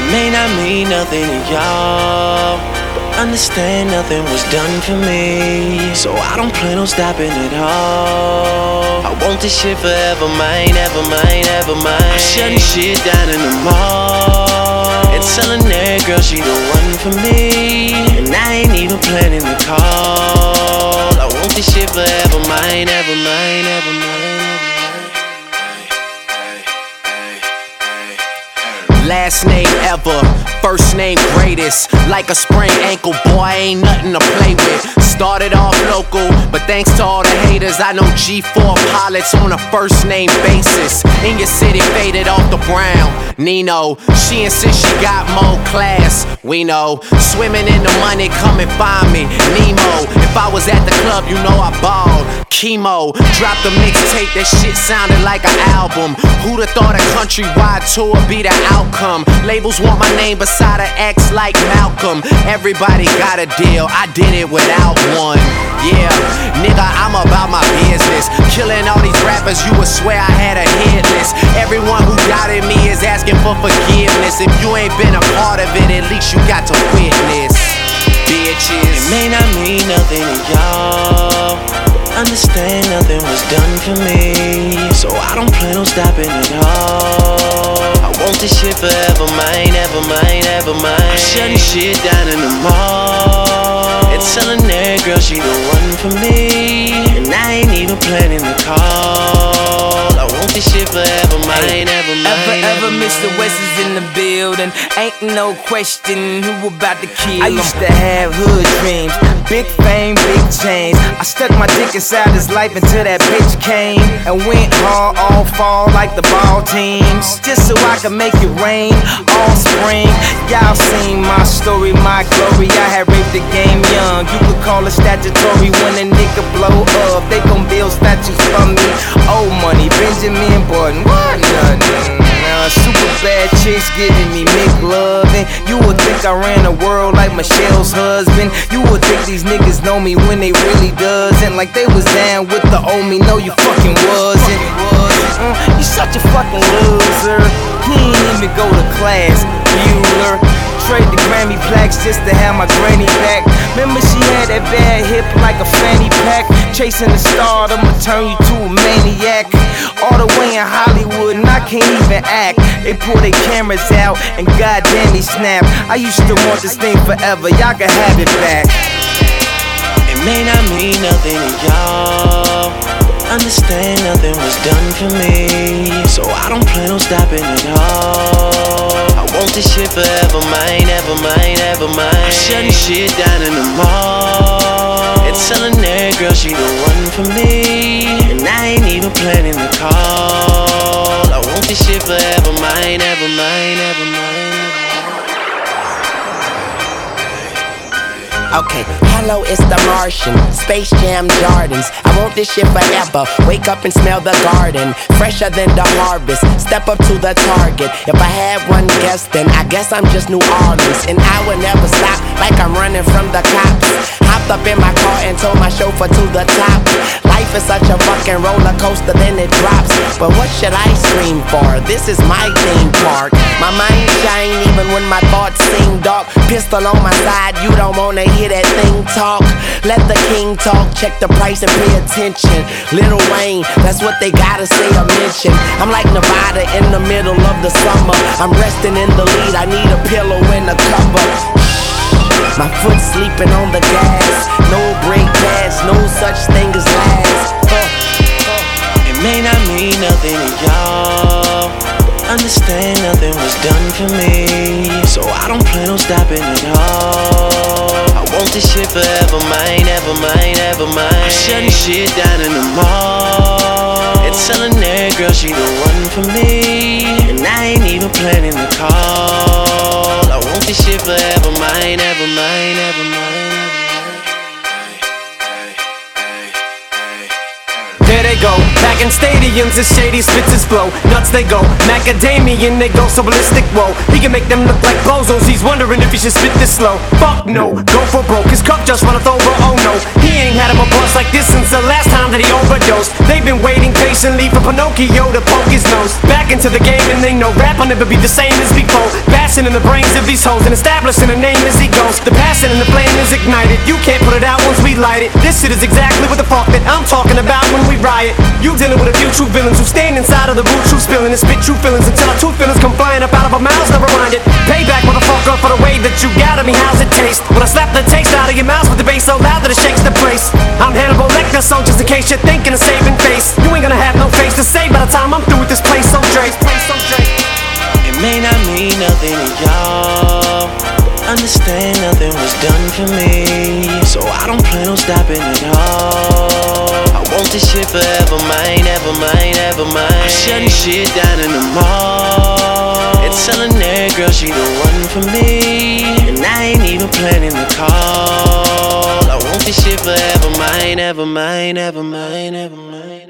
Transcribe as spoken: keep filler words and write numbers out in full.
may not mean nothing to y'all, but understand nothing was done for me, so I don't plan on stopping at all. I want this shit forever, mine, ever mine, ever mine. I'm shutting shit down in the mall and telling that girl she the one for me, and I ain't even planning to call. I want this shit forever, mine, ever mine, ever mine. Last name ever, first name greatest. Like a sprained ankle, boy, ain't nothing to play with. Started off local, but thanks to all the haters, I know G four pilots on a first name basis. In your city, faded off the brown. Nino, she insists she got more class. We know, swimming in the money, come and find me. Nemo, if I was at the club, you know I balled. Chemo, dropped a mixtape, that shit sounded like an album. Who'da thought a countrywide tour be the outcome? Labels want my name beside an X like Malcolm. Everybody got a deal, I did it without one. Yeah, nigga, I'm about my business. Killing all these rappers, you would swear I had a hit list. Everyone who doubted me is asking for forgiveness. If you ain't been a part of it, at least you got to witness. Bitches, it may not mean nothing to y'all, understand nothing was done for me, so I don't plan on stopping at all. I want this shit forever, mine, ever mine, ever mine. I'm shutting shit down in the mall and telling that girl she the one for me, and I ain't even planning to call. I want this shit forever, mine, ever mine. Ever, ever, ever Mister mine. West is in the building. Ain't no question who about to kill him. I used to have hood dreams, big fame, big chains. I stuck my dick inside his life until that bitch came and went hard all fall like the ball teams, just so I could make it rain all spring. Y'all seen my story, my glory. I had raped the game young. You could call it statutory when a nigga blow up. They gon' build statues for me. Old money, Benjamin Button, what nothing. Uh, super bad chicks giving me McLovin'. You would think I ran the world like Michelle's husband. You would think these niggas know me when they really doesn't. Like they was down with the old me, no you fucking wasn't. Mm, you such a fucking loser. He ain't even go to class, Bueller. Trade the Grammy plaques just to have my granny back. Remember she had that bad hip like a fanny pack. Chasing the star, I'ma turn you to a maniac. All the way in Hollywood and I can't even act. They pull their cameras out and goddamn they snap. I used to want this thing forever, y'all can have it back. It may not mean nothing to y'all, understand nothing was done for me, so I don't plan on stopping at all. I want this shit forever, mine, ever mine, ever mine. I'm shutting shit down in the mall and telling that girl she the one for me, and I ain't even planning to call. I want this shit forever, mine, ever mine, ever mine. Okay, hello, it's the Martian, Space Jam Jordans. I want this shit forever, wake up and smell the garden, fresher than the harvest, step up to the target. If I had one guess, then I guess I'm just New Orleans, and I would never stop like I'm running from the cops. Hopped up in my car and told my chauffeur to the top. Life is such a fucking roller coaster, then it drops. But what should I scream for? This is my theme park. My mind shine even when my thoughts seem dark. Pistol on my side, you don't wanna hear that thing talk. Let the king talk, check the price and pay attention. Lil Wayne, that's what they gotta say or mention. I'm like Nevada in the middle of the summer. I'm resting in the lead, I need a pillow and a cover. My foot sleeping on the gas, no brake pads, no such thing as last. uh, uh. It may not mean nothing to y'all, understand nothing was done for me, so I don't plan on stopping at all. I want this shit forever, mine, ever mine, ever mine. I'm shutting shit down in the mall and telling that girl she the one for me, and I ain't even planning to call. I want this shit forever, mine, ever mine, ever mine. There they go, back in stadiums as shady spits his flow. Nuts they go, macadamian they go so ballistic, whoa. He can make them look like bozos, he's wondering if he should spit this slow. Fuck no, go for broke, his cup just runneth over, oh no. He ain't had him a bust like this since the last time that he overdosed. They've been waiting patiently for Pinocchio to poke his nose back into the game, and they know rap will never be the same as before. Bass blasting in the brains of these hoes and establishing a name as he goes. The passion and the flame is ignited. You can't put it out once we light it. This shit is exactly what the fuck that I'm talking about when we riot. You dealing with a few true villains who stand inside of the boot, true spilling and spit true feelings until our two feelings come flying up out of our mouths. Never mind it. Payback, motherfucker, for the way that you got at me. How's it taste? When I slap the taste out of your mouth with the bass so loud that it shakes the place. I'm Hannibal Lecter, so just in case you're thinking of saving face, you ain't gonna have no face to say by the time I'm through with this place. So Dre, so Dre. It may not mean nothing to y'all, but understand nothing was done for me, so I don't plan on stopping at all. I want this shit forever, mine, ever mine, ever mine. I'm shutting shit down in the mall and telling that girl she the one for me, and I ain't even planning the call. I want this shit forever, mine, ever mine, ever mine, ever mine.